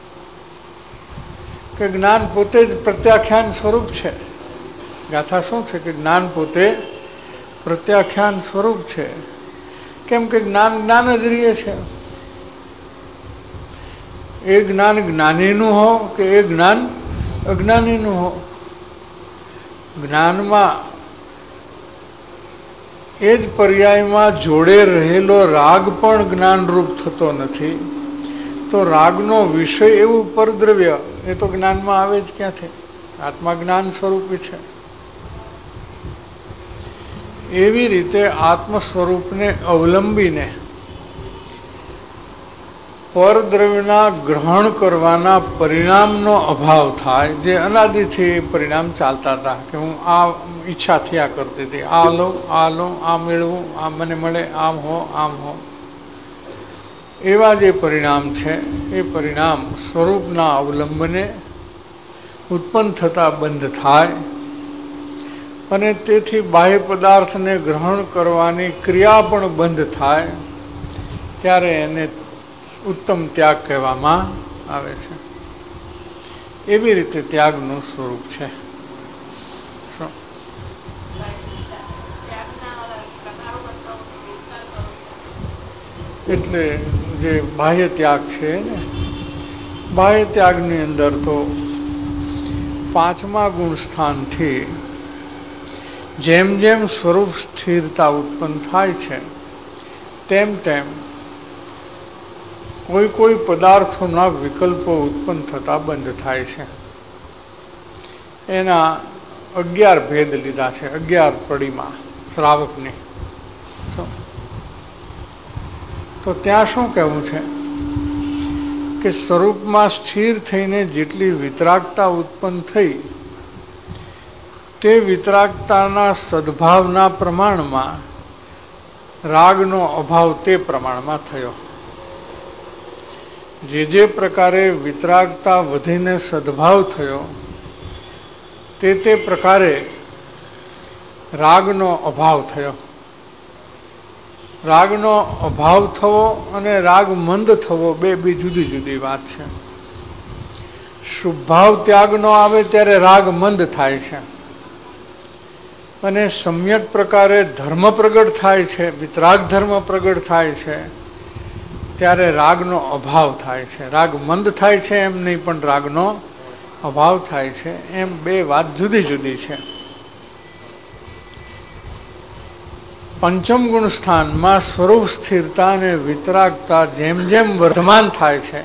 કે જ્ઞાન પોતે જ પ્રત્યાખ્યાન સ્વરૂપ છે. ગાથા શું છે કે જ્ઞાન પોતે પ્રત્યાખ્યાન સ્વરૂપ છે. કેમ કે જ્ઞાન જ્ઞાન જ રહે છે. એ જ્ઞાન જ્ઞાનીનું હો કે એ જ્ઞાન અજ્ઞાનીનું હો, જ્ઞાનમાં એ જ પર્યાયમાં જોડે રહેલો રાગ પણ જ્ઞાનરૂપ થતો નથી. તો રાગનો વિષય એવું પરદ્રવ્ય એ તો જ્ઞાનમાં આવે જ ક્યાંથી? આત્મા જ્ઞાન સ્વરૂપી છે. એવી રીતે આત્મ સ્વરૂપને અવલંબીને પરદ્રવ્યના ગ્રહણ કરવાના પરિણામનો અભાવ થાય, જે અનાદિથી પરિણામ ચાલતા હતા કે હું આ ઈચ્છા થયા કરતી હતી, આ લો, આ લો, આ મેળવું, આ મને મળે, આમ હો, આમ હો. એવા જે પરિણામ છે એ પરિણામ સ્વરૂપના અવલંબને ઉત્પન્ન થતા બંધ થાય અને તેથી બાહ્ય પદાર્થને ગ્રહણ કરવાની ક્રિયા પણ બંધ થાય, ત્યારે એને ઉત્તમ ત્યાગ કહેવામાં આવે છે. એવી રીતે ત્યાગનું સ્વરૂપ છે. એટલે જે બાહ્ય ત્યાગ છે ને, બાહ્ય ત્યાગની અંદર તો પાંચમા ગુણ સ્થાનથી જેમ જેમ સ્વરૂપ સ્થિરતા ઉત્પન્ન થાય છે તેમ તેમ કોઈ કોઈ પદાર્થોના વિકલ્પો ઉત્પન્ન થતા બંધ થાય છે. એના અગિયાર ભેદ લીધા છે, અગિયાર પડીમાં શ્રાવકની. તો ત્યાં શું કહેવું છે કે સ્વરૂપમાં સ્થિર થઈને જેટલી વિતરાગતા ઉત્પન્ન થઈ તે વિતરાગતાના સદભાવના પ્રમાણમાં રાગનો અભાવ તે પ્રમાણમાં થયો. જે જે પ્રકારે વિતરાગતા વધીને સદભાવ થયો તે તે પ્રકારે રાગનો અભાવ થયો. રાગનો અભાવ થવો અને રાગ મંદ થવો બે બે જુદી જુદી વાત છે. શુભભાવ ત્યાગનો આવે ત્યારે રાગ મંદ થાય છે અને સમ્યક પ્રકારે ધર્મ પ્રગટ થાય છે, વિતરાગ ધર્મ પ્રગટ થાય છે ત્યારે રાગનો અભાવ થાય છે. રાગ મંદ થાય છે એમ નહીં, પણ રાગનો અભાવ થાય છે એમ બે વાત જુદી જુદી છે. પંચમ ગુણ સ્થાનમાં સ્વરૂપ સ્થિરતા અને વિતરાગતા જેમ જેમ વર્ધમાન થાય છે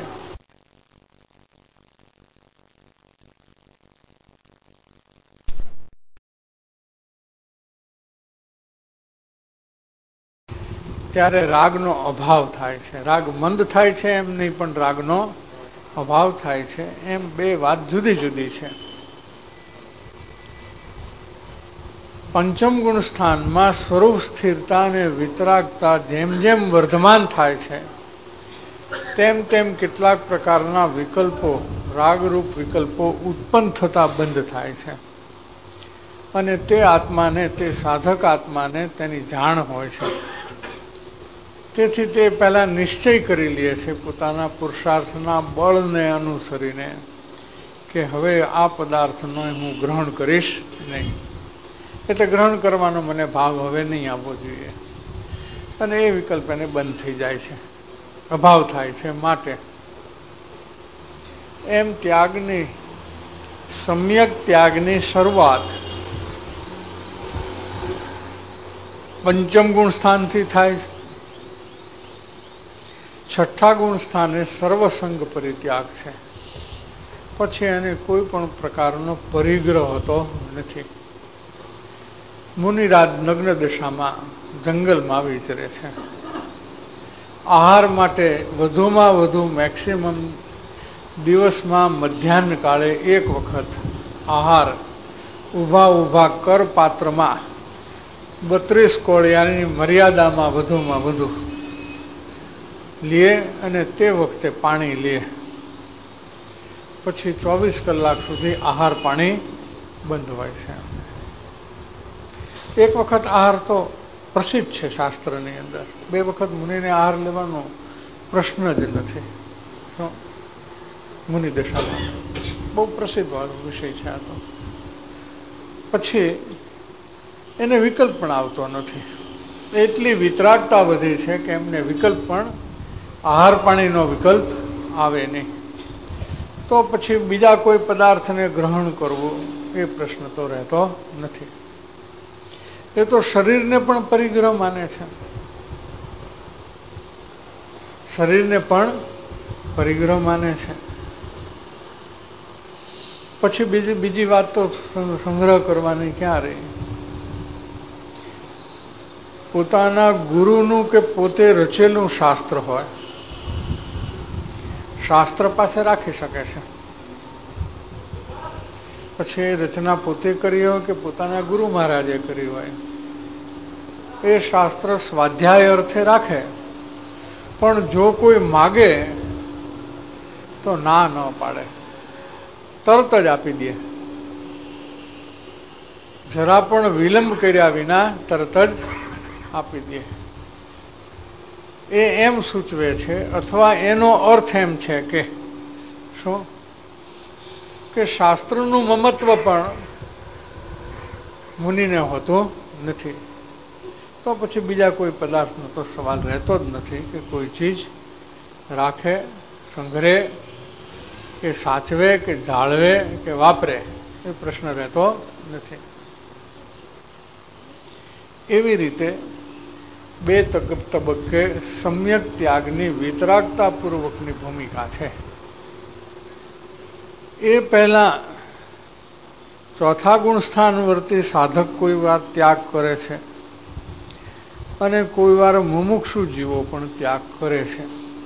ત્યારે રાગનો અભાવ થાય છે. રાગ મંદ થાય છે એમ નહીં, પણ રાગનો અભાવ થાય છે એમ બે વાત જુદી જુદી છે. પંચમ ગુણ સ્થાનમાં સ્વરૂપ સ્થિરતા અને વિતરાગતા જેમ જેમ વર્ધમાન થાય છે તેમ તેમ કેટલાક પ્રકારના વિકલ્પો, રાગરૂપ વિકલ્પો ઉત્પન્ન થતા બંધ થાય છે અને તે આત્માને, તે સાધક આત્માને તેની જાણ હોય છે. તેથી તે પહેલા નિશ્ચય કરી લે છે પોતાના પુરુષાર્થના બળને અનુસરીને કે હવે આ પદાર્થનો હું ગ્રહણ કરીશ નહીં. એટલે ગ્રહણ કરવાનો મને ભાવ હવે નહીં આવવો જોઈએ અને એ વિકલ્પ એને બંધ થઈ જાય છે, અભાવ થાય છે. માટે એમ ત્યાગની, સમ્યક ત્યાગની શરૂઆત પંચમ ગુણ સ્થાનથી થાય છે. છઠ્ઠા ગુણ સ્થાને સર્વસંગ પરિત્યાગ છે. પછી એને કોઈ પણ પ્રકારનો પરિગ્રહ હોતો નથી. મુનિરાજ નગ્ન દશામાં જંગલમાં વિચરે છે. આહાર માટે વધુમાં વધુ મેક્સિમમ દિવસમાં મધ્યાહન કાળે એક વખત આહાર ઊભા ઊભા કરપાત્રમાં બત્રીસ કોળિયાની મર્યાદામાં વધુમાં વધુ લે અને તે વખતે પાણી લે. પછી ચોવીસ કલાક સુધી આહાર પાણી બંધ હોય છે. એક વખત આહાર તો પ્રસિદ્ધ છે શાસ્ત્રની અંદર, બે વખત મુનિને આહાર લેવાનો પ્રશ્ન જ નથી. શું મુનિ દશામાં બહુ પ્રસિદ્ધ વિષય છે આ તો. પછી એને વિકલ્પ પણ આવતો નથી. એટલી વિતરાગતા વધી છે કે એમને વિકલ્પ પણ, આહાર પાણીનો વિકલ્પ આવે નહીં. તો પછી બીજા કોઈ પદાર્થને ગ્રહણ કરવું એ પ્રશ્ન તો રહેતો નથી. એ તો શરીરને પણ પરિગ્રહ માને છે, શરીરને પણ પરિગ્રહ માને છે. પછી બીજી બીજી વાત તો સંગ્રહ કરવાની ક્યાં રહી. પોતાના ગુરુનું કે પોતે રચેલું શાસ્ત્ર હોય, શાસ્ત્ર પાસે રાખી શકે છે. પછી એ રચના પોતે કરી હોય કે પોતાના ગુરુ મહારાજે કરી હોય, એ શાસ્ત્ર સ્વાધ્યાય અર્થે રાખે. પણ જો કોઈ માગે તો ના ન પાડે, તરત જ આપી દે. જરા પણ વિલંબ કર્યા વિના તરત જ આપી દે. એ એમ સૂચવે છે, અથવા એનો અર્થ એમ છે કે શું, કે શાસ્ત્રનું મમત્વ પણ મુનિને હોતું નથી. તો પછી બીજા કોઈ પદાર્થનો તો સવાલ રહેતો જ નથી કે કોઈ ચીજ રાખે, સંગ્રહે કે સાચવે કે જાળવે કે વાપરે, એ પ્રશ્ન રહેતો નથી. એવી રીતે બે તબક્કે સમ્યક ત્યાગની વિતરાગતાપૂર્વકની ભૂમિકા છે. એ પહેલા ચોથા ગુણ સ્થાન વર્તી સાધક કોઈ વાર ત્યાગ કરે છે અને કોઈ વાર મુમુક્ષુ જીવો પણ ત્યાગ કરે છે.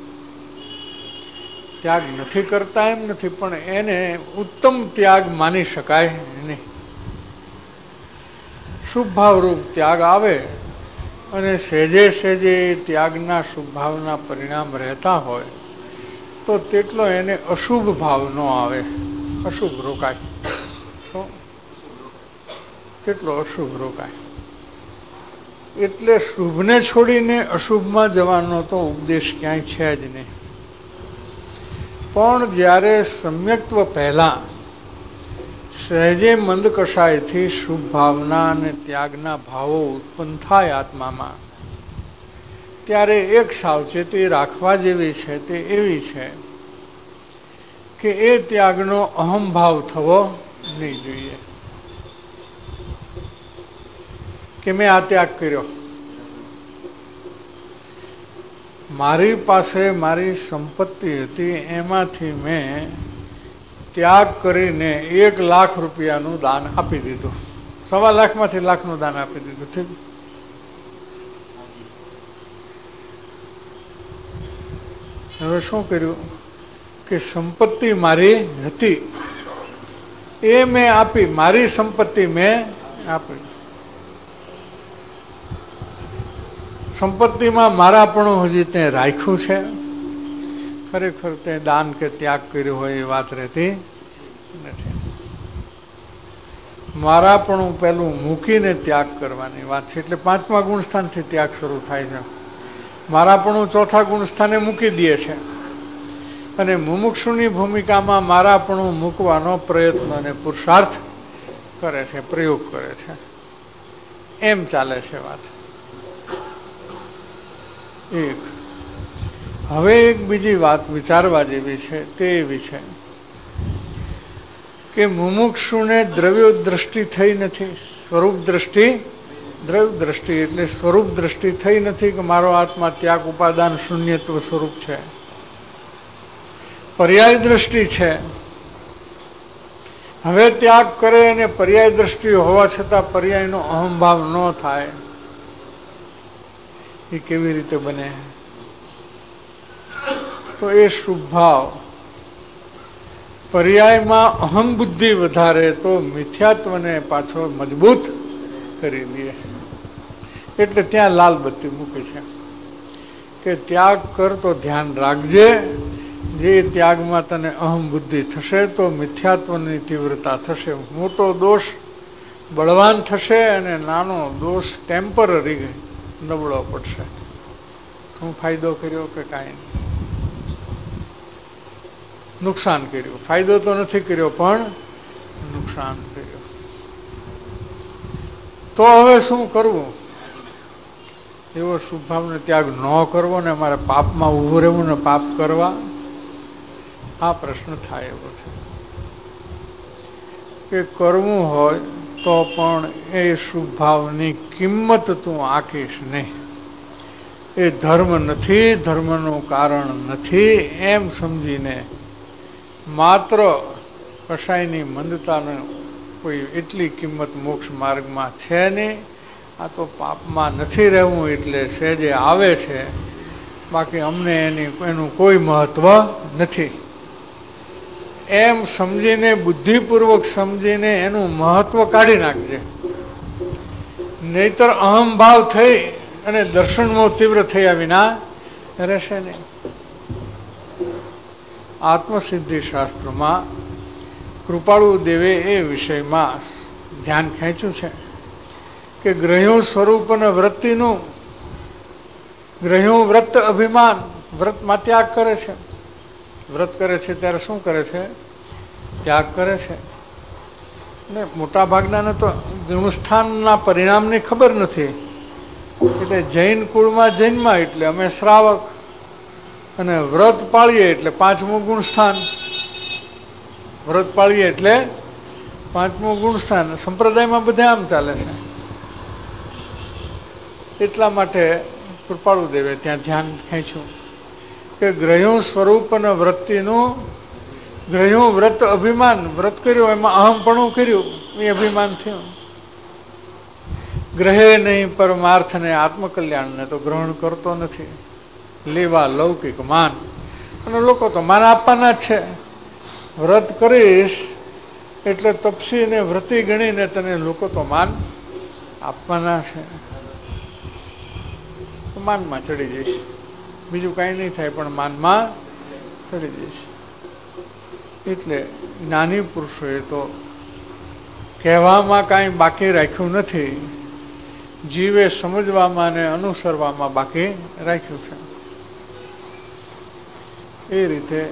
ત્યાગ નથી કરતા એમ નથી, પણ એને ઉત્તમ ત્યાગ માની શકાય નહીં. શુભ ભાવરૂપ ત્યાગ આવે અને સહેજે સહેજે ત્યાગના શુભ ભાવના પરિણામ રહેતા હોય તો તેટલો એને અશુભ ભાવ ન આવે, અશુભ રોકાય. શું કેટલો અશુભ રોકાય. એટલે શુભને છોડીને અશુભમાં જવાનો તો ઉપદેશ ક્યાંય છે જ નહીં. પણ જ્યારે સમ્યક્ત્વ પહેલા સહેજે મંદ કષાયથી શુભ ભાવના અને ત્યાગના ભાવો ઉત્પન્ન થાય આત્મામાં, ત્યારે એક સાવચેતી રાખવા જેવી છે તે એવી છે કે એ ત્યાગનો અહંભાવ થવો નહીં જોઈએ કે મેં આ ત્યાગ કર્યો. મારી પાસે મારી સંપત્તિ હતી, એમાંથી મેં ત્યાગ કરીને એક લાખ રૂપિયાનું દાન આપી દીધું. સવા લાખમાંથી લાખનું દાન આપી દીધું. ઠીક, હવે શું કર્યું કે સંપત્તિ મારી હતી એ મેં આપી, મારી સંપત્તિ મેં આપી. સંપત્તિમાં મારાપણું હજી તે રાખ્યું છે. ખરેખર તે દાન કે ત્યાગ કર્યો હોય એ વાત રહેતી નથી. મારાપણું પેલું મૂકીને ત્યાગ કરવાની વાત છે. એટલે પાંચમા ગુણસ્થાનથી ત્યાગ શરૂ થાય છે. મારાપણું ચોથા ગુણસ્થાને મૂકી દે છે અને મુમુક્ષુની ભૂમિકામાં મારાપણું મૂકવાનો પ્રયત્ન અને પુરુષાર્થ કરે છે, પ્રયોગ કરે છે. એમ ચાલે છે વાત. એક હવે એક બીજી વાત વિચારવા જેવી છે તે એવી છે કે મુમુક્ષુને દ્રવ્ય દ્રષ્ટિ થઈ નથી, સ્વરૂપ દ્રષ્ટિ. દ્રવ્ય દ્રષ્ટિ એટલે સ્વરૂપ દ્રષ્ટિ થઈ નથી કે મારો આત્મા ત્યાગ ઉપાદાન શૂન્યત્વ સ્વરૂપ છે. પર્યાય દ્રષ્ટિ છે. હવે ત્યાગ કરે અને પર્યાય દ્રષ્ટિ હોવા છતાં પર્યાયનો અહંભાવ ન થાય એ કેવી રીતે બને? તો એ શુભ ભાવ પર્યાયમાં અહમ બુદ્ધિ વધારે તો મિથ્યાત્વને પાછો મજબૂત કરી દે. એટલે ત્યાં લાલ બત્તી મૂકી છે કે ત્યાગ કર તો ધ્યાન રાખજે, જે ત્યાગમાં તને અહમ બુદ્ધિ થશે તો મિથ્યાત્વની તીવ્રતા થશે. મોટો દોષ બળવાન થશે અને નાનો દોષ ટેમ્પરરી નબળો પડશે. શું ફાયદો કર્યો કે કાંઈ નહીં, નુકસાન કર્યું. ફાયદો તો નથી કર્યો પણ નુકસાન કર્યું. તો હવે શું કરવું? એવો શુભ ભાવનો ત્યાગ ન કરવો ને અમારે પાપમાં ઊભું રહેવું ને પાપ કરવા, આ પ્રશ્ન થાય એવો છે કે કરવું હોય તો પણ એ શુભ ભાવની કિંમત તું આંકીશ નહીં. એ ધર્મ નથી, ધર્મનું કારણ નથી એમ સમજીને માત્ર કશાયની મંદતાને કોઈ એટલી કિંમત મોક્ષ માર્ગમાં છે નહીં. આ તો પાપમાં નથી રહેવું એટલે સહેજે આવે છે, બાકી અમને એની એનું કોઈ મહત્વ નથી એમ સમજીને, બુદ્ધિપૂર્વક સમજીને એનું મહત્વ કાઢી નાખજે. નહીતર અહંભાવ થઈ અને દર્શનમાં તીવ્ર થયા વિના રહેશે નહીં. આત્મસિદ્ધિ શાસ્ત્રમાં કૃપાળુ દેવે એ વિષયમાં ધ્યાન ખેંચ્યું છે કે ગ્રહ્યું સ્વરૂપ અને વૃત્તિનું, ગ્રહ્યું વ્રત અભિમાન, વ્રતમાં ત્યાગ કરે છે. વ્રત કરે છે ત્યારે શું કરે છે? ત્યાગ કરે છે. ને મોટા ભાગનાને તો ગુણસ્થાનના પરિણામની ખબર નથી. એટલે જૈન કુળમાં જૈનમાં એટલે અમે શ્રાવક, અને વ્રત પાળીએ એટલે પાંચમું ગુણસ્થાન. વ્રત પાળીએ એટલે પાંચમું ગુણસ્થાન. સંપ્રદાયમાં બધા આમ ચાલે છે. એટલા માટે કૃપાળુ દેવે ત્યાં ધ્યાન ખેંચ્યું કે ગ્રહ્યું સ્વરૂપ અને વૃત્તિનું, ગ્રહ્યું વ્રત અભિમાન, વ્રત કર્યું એમાં અહમપણું કર્યું એ અભિમાન થયું. ગ્રહે નહીં પરમાર્થને આત્મકલ્યાણને તો ગ્રહણ કરતો નથી. લેવા લૌકિક માન, અને લોકો તો માન આપવાના જ છે. વ્રત કરીશ એટલે તપસીને વ્રતી ગણીને તને લોકો તો માન આપવાના છે. માનમાં ચડી જઈશ, બીજું કાંઈ નહીં થાય, પણ માનમાં ચડી જઈશ. એટલે જ્ઞાની પુરુષોએ તો કહેવામાં કાંઈ બાકી રાખ્યું નથી, જીવે સમજવામાં અને અનુસરવામાં બાકી રાખ્યું છે. એ રીતે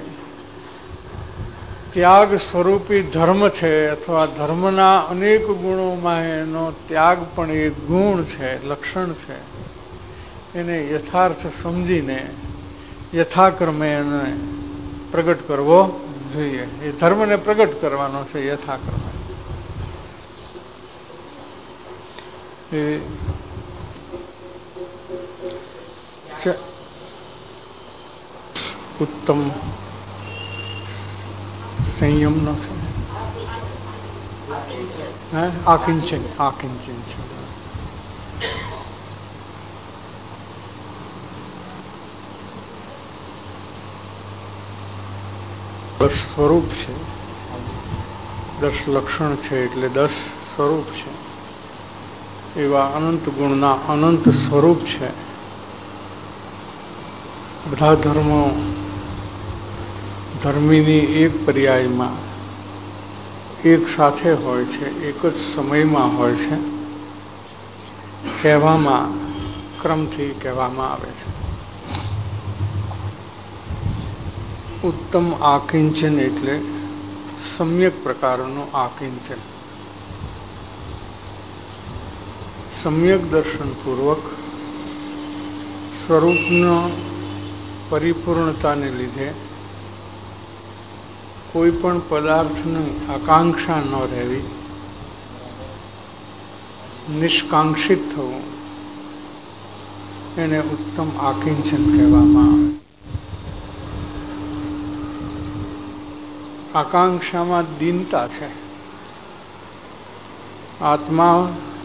ત્યાગ સ્વરૂપી ધર્મ છે, અથવા ધર્મના અનેક ગુણોમાં એનો ત્યાગ પણ એક ગુણ છે, લક્ષણ છે. એને યથાર્થ સમજીને યથાક્રમે એને પ્રગટ કરવો જોઈએ. એ ધર્મને પ્રગટ કરવાનો છે યથાક્રમે. એ ઉત્તમ સંયમનો છે. હા, આકિંચન આકિંચન છે. દસ સ્વરૂપ છે, દસ લક્ષણ છે, એટલે દસ સ્વરૂપ છે. એવા અનંત ગુણના અનંત સ્વરૂપ છે. બધા ધર્મો ધર્મીની એક પર્યાયમાં એક સાથે હોય છે, એક જ સમયમાં હોય છે. કહેવામાં ક્રમથી કહેવામાં આવે છે. ઉત્તમ આકિંચન એટલે સમ્યક પ્રકારનું આકિંચન. સમ્યક દર્શન પૂર્વક સ્વરૂપના પરિપૂર્ણતાને લીધે કોઈ પણ પદાર્થની આકાંક્ષા ન રહેવી, નિષ્કાંક્ષિત થવું, એને ઉત્તમ આકિંચન કહેવામાં આવે. આકાંક્ષામાં દીનતા છે. આત્મા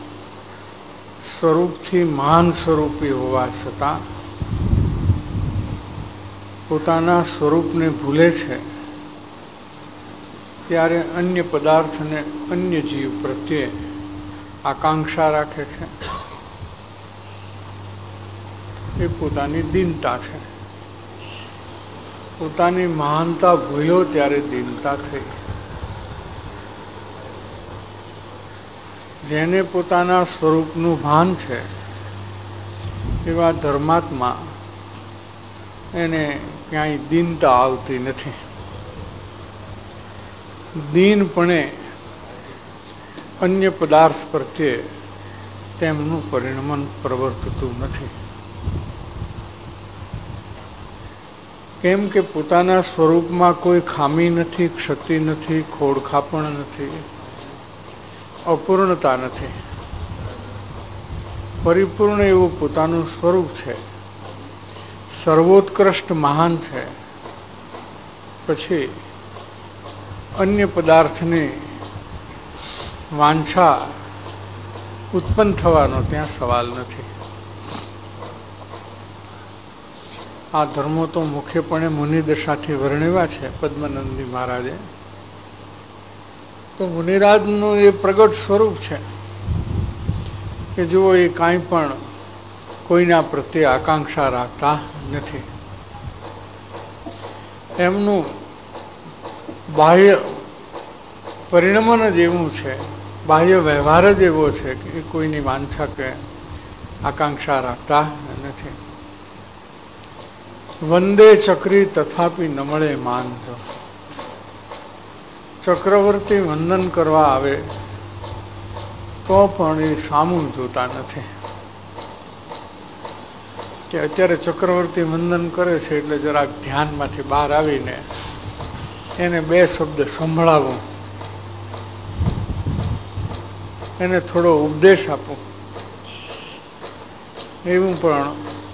સ્વરૂપથી મહાન સ્વરૂપી હોવા છતાં પોતાના સ્વરૂપને ભૂલે છે, ત્યારે અન્ય પદાર્થ અને અન્ય જીવ પ્રત્યે આકાંક્ષા રાખે છે. એ પોતાની દીનતા છે. પોતાની મહાનતા ભૂલ્યો ત્યારે દીનતા થઈ. જેને પોતાના સ્વરૂપનું ભાન છે એવા ધર્માત્મા, એને ક્યાંય દીનતા આવતી નથી. દીનપણે અન્ય પદાર્થ પ્રત્યે તેમનું પરિણમન પ્રવર્તતું નથી. કેમ કે પોતાના સ્વરૂપમાં કોઈ ખામી નથી, ક્ષતિ નથી, ખોડખાપણ નથી, અપૂર્ણતા નથી. પરિપૂર્ણ એવું પોતાનું સ્વરૂપ છે. સર્વોત્કૃષ્ટ મહાન છે. પછી અન્ય પદાર્થની વાંછા ઉત્પન્ન થવાનો ત્યાં સવાલ નથી. આ ધર્મો તો મુખ્યપણે મુનિદશાથી વર્ણવ્યા છે પદ્મનંદી મહારાજે. તો મુનિરાજનું એ પ્રગટ સ્વરૂપ છે કે જુઓ, એ કાંઈ પણ કોઈના પ્રત્યે આકાંક્ષા રાખતા નથી. એમનું બાહ્ય પરિણમન જ એવું છે, બાહ્ય વ્યવહાર જ એવો છે કે એ કોઈની વાંછા કે આકાંક્ષા રાખતા નથી. વંદે ચક્રી તથાપી ન મળે માનજો. ચક્રવર્તી વંદન કરવા આવે તો પણ એ સામું જોતા નથી. કે અત્યારે ચક્રવર્તી વંદન કરે છે એટલે જરાક ધ્યાનમાંથી બહાર આવીને એને બે શબ્દ સંભળાવું, એને થોડો ઉપદેશ આપું, એવું પણ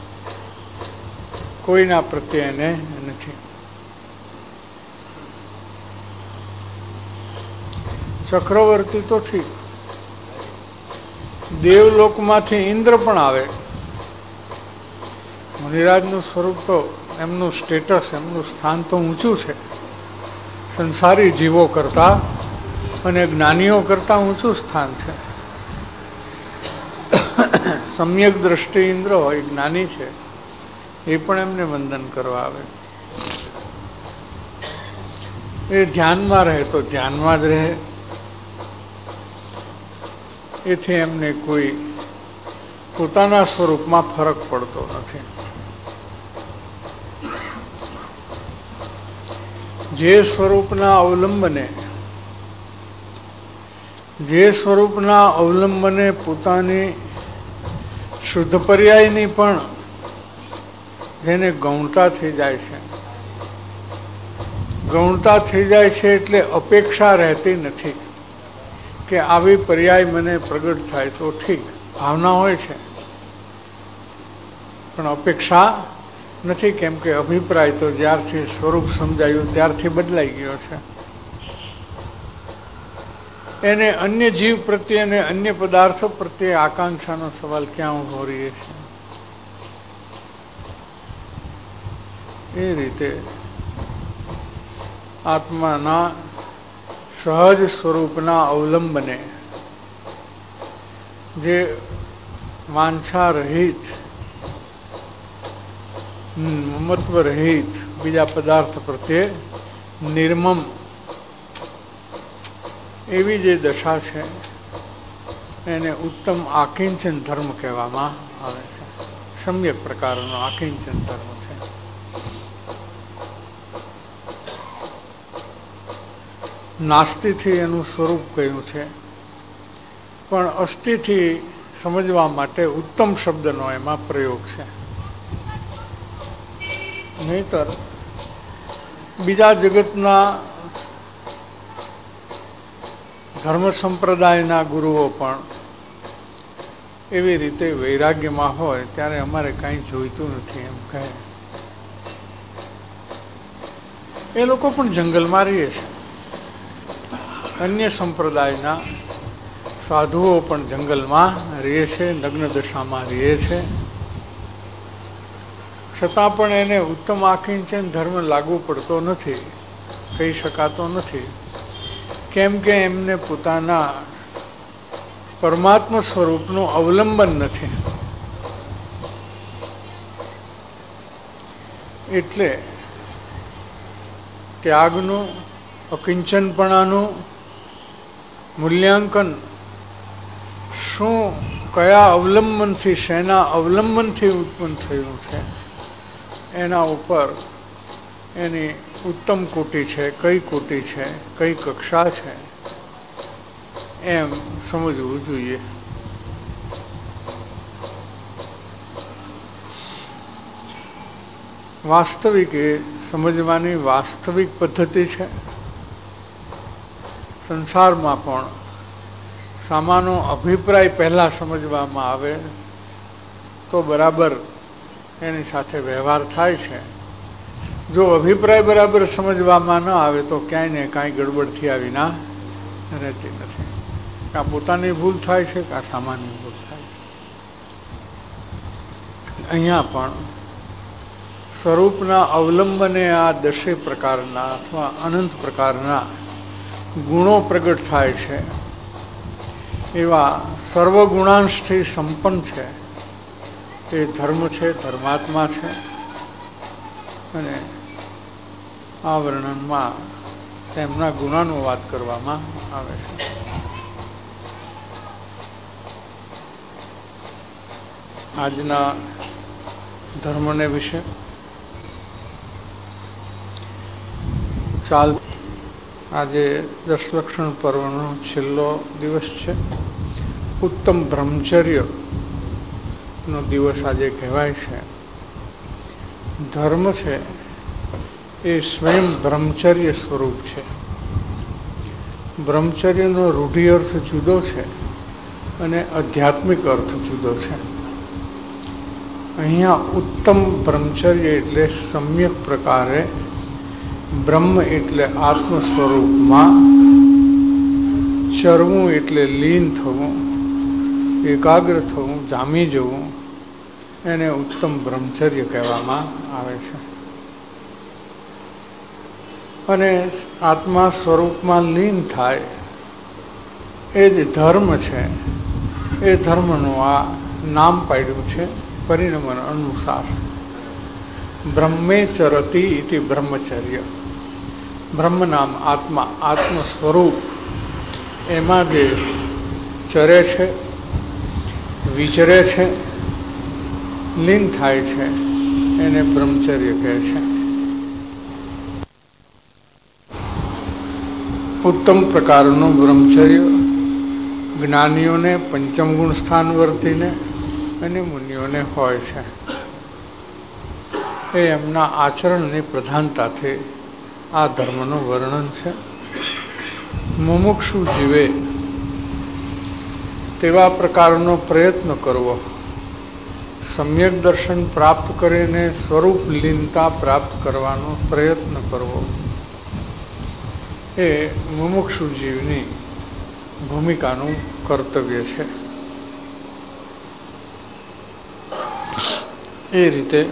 કોઈના પ્રત્યે એને નથી. ચક્રવર્તી તો ઠીક, દેવલોકમાંથી ઇન્દ્ર પણ આવે. મુનિરાજનું સ્વરૂપ તો એમનું સ્ટેટસ, એમનું સ્થાન તો ઊંચું છે, સંસારી જીવો કરતા અને જ્ઞાનીઓ કરતા ઊંચું સ્થાન છે. સમ્યક દ્રષ્ટિ ઇન્દ્ર હોય, જ્ઞાની છે, એ પણ એમને વંદન કરવા આવે. એ ધ્યાનમાં રહે તો ધ્યાનમાં જ રહે, એથી એમને કોઈ પોતાના સ્વરૂપમાં ફરક પડતો નથી. જે સ્વરૂપના અવલંબને જે સ્વરૂપના અવલંબને પોતાની શુદ્ધ પર્યાયની પણ જેને ગૌણતા થઈ જાય છે, ગૌણતા થઈ જાય છે એટલે અપેક્ષા રહેતી નથી કે આવી પર્યાય મને પ્રગટ થાય તો ઠીક. ભાવના હોય છે પણ અપેક્ષા નથી, કેમ કે અભિપ્રાય તો જ્યારથી સ્વરૂપ સમજાયું ત્યારથી બદલાઈ ગયો છે. એને અન્ય જીવ પ્રત્યે અને અન્ય પદાર્થો પ્રત્યે આકાંક્ષાનો સવાલ ક્યાં ઉભો રહીએ છે. એ રીતે આત્માના સહજ સ્વરૂપના અવલંબને જે વાંછા રહિત, મમત્વ રહિત બીજા પદાર્થ પ્રત્યે નિર્મમ એવી જે દશા છે એને ઉત્તમ આકિંચન ધર્મ કહેવામાં આવે છે. સમ્યક પ્રકારનો આકિંચન ધર્મ છે. નાસ્તિથી એનું સ્વરૂપ કહ્યું છે, પણ અસ્થિથી સમજવા માટે ઉત્તમ શબ્દનો એમાં પ્રયોગ છે. નહીતર બીજા જગતના ધર્મ સંપ્રદાયના ગુરુઓ પણ એવી રીતે વૈરાગ્યમાં હોય ત્યારે અમારે કાંઈ જોઈતું નથી એમ કહે. એ લોકો પણ જંગલમાં રહે છે. અન્ય સંપ્રદાયના સાધુઓ પણ જંગલમાં રહે છે, નગ્ન દશામાં રહે છે. છતાં પણ એને ઉત્તમ આકિંચન ધર્મ લાગુ પડતો નથી, કહી શકાતો નથી. કેમ કે એમને પોતાના પરમાત્મા સ્વરૂપનું અવલંબન નથી. એટલે ત્યાગનું, અકિંચનપણાનું મૂલ્યાંકન શું, કયા અવલંબનથી, શેના અવલંબનથી ઉત્પન્ન થયું છે એના ઉપર એની ઉત્તમ કોટી છે, કઈ કોટી છે, કઈ કક્ષા છે એમ સમજવું જોઈએ. વાસ્તવિક એ સમજવાની વાસ્તવિક પદ્ધતિ છે. સંસારમાં પણ સામાનો અભિપ્રાય પહેલા સમજવામાં આવે તો બરાબર એની સાથે વ્યવહાર થાય છે. જો અભિપ્રાય બરાબર સમજવામાં ન આવે તો ક્યાંય ને કાંઈ ગડબડથી આવી ના રહેતી નથી. કાં પોતાની ભૂલ થાય છે, કાં સામાન્ય ભૂલ થાય છે. અહીંયા પણ સ્વરૂપના અવલંબને આ દશે પ્રકારના અથવા અનંત પ્રકારના ગુણો પ્રગટ થાય છે. એવા સર્વગુણાંશથી સંપન્ન છે તે ધર્મ છે, ધર્માત્મા છે. અને આ વર્ણનમાં તેમના ગુણાનો વાત કરવામાં આવે છે. આજના ધર્મને વિશે ચાલ આજે દશલક્ષણ પર્વનો છેલ્લો દિવસ છે. ઉત્તમ બ્રહ્મચર્ય નો દિવસ આજે કહેવાય છે. ધર્મ છે એ સ્વયં બ્રહ્મચર્ય સ્વરૂપ છે. બ્રહ્મચર્યનો રૂઢિ અર્થ જુદો છે અને આધ્યાત્મિક અર્થ જુદો છે. અહીંયા ઉત્તમ બ્રહ્મચર્ય એટલે સમ્યક પ્રકારે બ્રહ્મ એટલે આત્મ સ્વરૂપમાં, ચરવું એટલે લીન થવું, એકાગ્ર થવું, જામી જવું, એને ઉત્તમ બ્રહ્મચર્ય કહેવામાં આવે છે. અને આત્મા સ્વરૂપમાં લીન થાય એ જ ધર્મ છે. એ ધર્મનું આ નામ પાડ્યું છે પરિણમન અનુસાર. બ્રહ્મે ચરતી ઇતિ બ્રહ્મચર્ય. બ્રહ્મ નામ આત્મા, આત્મ સ્વરૂપ, એમાં જે ચરે છે, વિચરે છે, લીન થાય છે, એને બ્રહ્મચર્ય કહે છે. ઉત્તમ પ્રકારનું બ્રહ્મચર્ય જ્ઞાનીઓને પંચમ ગુણ સ્થાન વર્તીને અને મુનિઓને હોય છે. એ એમના આચરણની પ્રધાનતાથી આ ધર્મનું વર્ણન છે. મુમુક્ષુ જીવે તેવા પ્રકારનો પ્રયત્ન કરવો, સમ્યક દર્શન પ્રાપ્ત કરીને સ્વરૂપ લીનતા પ્રાપ્ત કરવાનો પ્રયત્ન કરવો, એ મુમુક્ષુ જીવની ભૂમિકાનું કર્તવ્ય છે. એ રીતે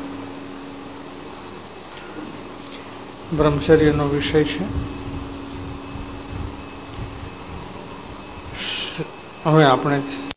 બ્રહ્મચર્યનો વિષય છે. હવે આપણે